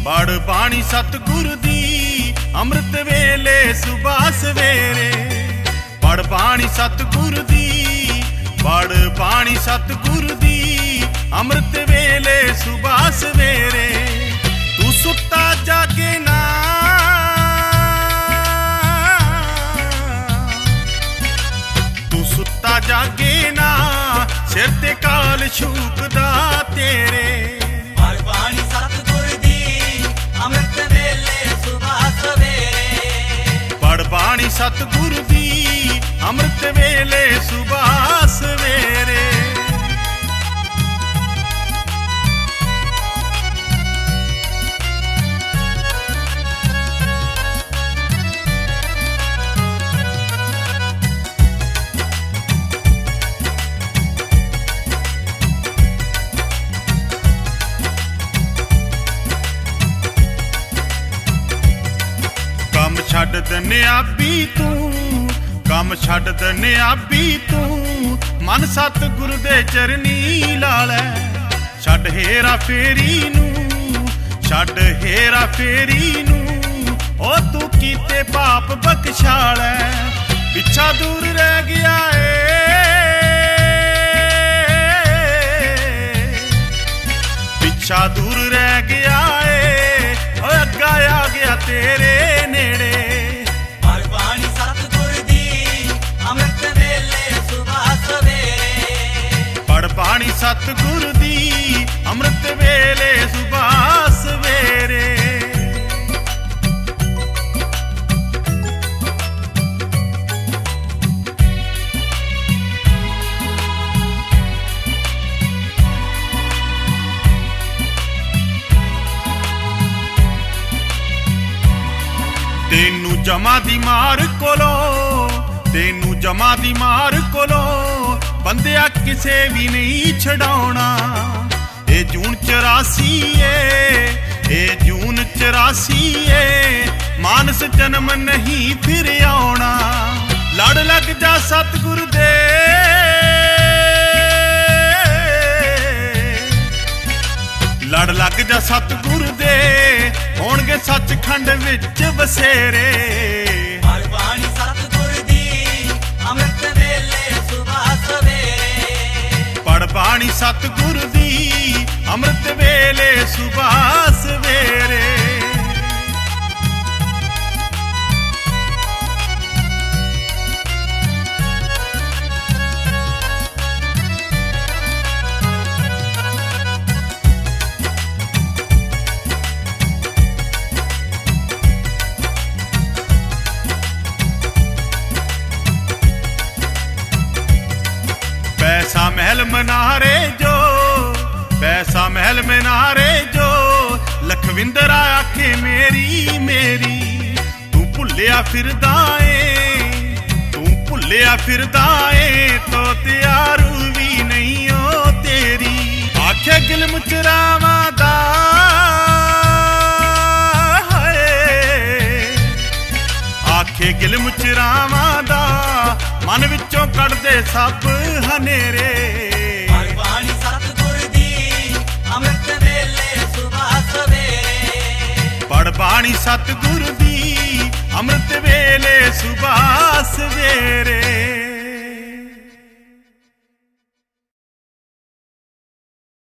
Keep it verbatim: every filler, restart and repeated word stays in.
ਪੜ ਬਾਣੀ ਸਤਿਗੁਰ ਦੀ ਅੰਮ੍ਰਿਤ ਵੇਲੇ ਸੁਬਹ ਸਵੇਰੇ। ਪੜ ਬਾਣੀ ਸਤਿਗੁਰ ਦੀ, ਪੜ ਬਾਣੀ ਸਤਿਗੁਰ ਦੀ ਅੰਮ੍ਰਿਤ ਵੇਲੇ ਸੁਬਹ ਸਵੇਰੇ। ਤੂੰ ਸੁੱਤਾ ਜਾਗੇ ਨਾ, ਤੂੰ ਸੁੱਤਾ ਜਾਗੇ ਨਾ, ਸਿਰ ਤੇ ਕਾਲ ਛੂਕਦਾ ਤੇਰੇ। ਪੜ ਬਾਣੀ ਸਤਿਗੁਰ ਦੀ ਅੰਮ੍ਰਿਤ ਵੇਲੇ ਸੁਬਹ ਸਵੇਰੇ। ਪੜ ਬਾਣੀ ਸਤਿਗੁਰ ਦੀ ਅੰਮ੍ਰਿਤ ਵੇਲੇ ਸੁਬਹ ਸਵੇਰੇ। ਕੰਮ ਛੱਡ ਦੁਨਿਆਵੀ ਤੂੰ, ਕੰਮ ਛੱਡ ਦੁਨਿਆਵੀ ਤੂੰ, ਮਨ ਸਤਿਗੁਰ ਦੇ ਚਰਨੀ ਲਾ ਲੈ। ਛੱਡ ਹੇਰਾ ਫੇਰੀ ਨੂੰ, ਛੱਡ ਹੇਰਾ ਫੇਰੀ ਨੂੰ, ਉਹ ਤੂੰ ਕੀਤੇ ਪਾਪ ਬਖਸ਼ਾ ਲੈ। ਪਿੱਛਾ ਦੂਰ ਰਹਿ ਗਿਆ ਏ, ਪਿੱਛਾ ਦੂਰ ਰਹਿ ਗਿਆ ਏ, ਓਏ ਅੱਗਾ ਆ ਗਿਆ ਤੇਰੇ ਨੇੜੇ। ਪੜ ਬਾਣੀ ਸਤਿਗੁਰ ਦੀ ਅੰਮ੍ਰਿਤ ਵੇਲੇ ਸੁਬਹ ਸਵੇਰੇ। ਪੜ ਬਾਣੀ ਸਤਿਗੁਰ ਦੀ ਅੰਮ੍ਰਿਤ ਵੇਲੇ ਸੁਬਹ ਸਵੇਰੇ। ਤੈਨੂੰ ਜਮਾ ਦੀ ਮਾਰ ਕੋਲੋਂ, ਤੈਨੂੰ ਜਮਾ ਦੀ ਮਾਰ ਕੋਲੋਂ ਬੰਦਿਆ ਕਿਸੇ ਵੀ ਨਹੀਂ ਛਡਾਉਣਾ। ਇਹ ਜੂਨ ਚੁਰਾਸੀ ਏ, ਇਹ ਜੂਨ ਚੁਰਾਸੀ ਏ, ਮਾਨਸ ਜਨਮ ਨਹੀਂ ਫਿਰ ਆਉਣਾ। ਲੜ ਲੱਗ ਜਾ ਸਤਿਗੁਰ ਦੇ, ਲੜ ਲੱਗ ਜਾ ਸਤਿਗੁਰ ਦੇ, ਹੋਣਗੇ ਸੱਚਖੰਡ ਵਿੱਚ ਬਸੇਰੇ। ਪੜ ਬਾਣੀ ਸਤਿਗੁਰ ਦੀ ਅੰਮ੍ਰਿਤ ਵੇਲੇ ਸੁਬਹ ਸਵੇਰੇ। ਪੜ ਬਾਣੀ ਸਤਿਗੁਰ ਦੀ ਅੰਮ੍ਰਿਤ ਵੇਲੇ ਸੁਬਹ ਸਵੇਰੇ। ਪੈਸਾ ਮਹਿਲ ਮਨਾਰੇ ਜੋ, ਪੈਸਾ ਮਹਿਲ ਮਨਾਰੇ ਜੋ, ਲਖਵਿੰਦਰ ਆਖੇ ਮੇਰੀ ਮੇਰੀ। ਤੂੰ ਭੁੱਲਿਆ ਫਿਰਦਾ ਏ, ਤੂੰ ਭੁੱਲਿਆ ਫਿਰਦਾ ਏ, ਤੋ ਤਿਆਰੂ ਵੀ ਨਹੀਂ ਓ ਤੇਰੀ। ਆਖੇ ਗਿਲ ਮੁਚਰਾਵਾਂ ਦਾ ਹਾਏ, ਆਖੇ ਗਿਲ ਮੁਚਰਾਵਾਂ ਦਾ, ਮਨ ਵਿੱਚੋਂ ਕੱਢਦੇ ਸਭ ਹਨੇਰੇ। ਪੜ ਬਾਣੀ ਸਤਿਗੁਰ ਦੀ ਅੰਮ੍ਰਿਤ ਵੇਲੇ ਸੁਬਹ ਸਵੇਰੇ। ਪੜ ਬਾਣੀ ਸਤਿਗੁਰ ਦੀ ਅੰਮ੍ਰਿਤ ਵੇਲੇ ਸੁਬਹ ਸਵੇਰੇ।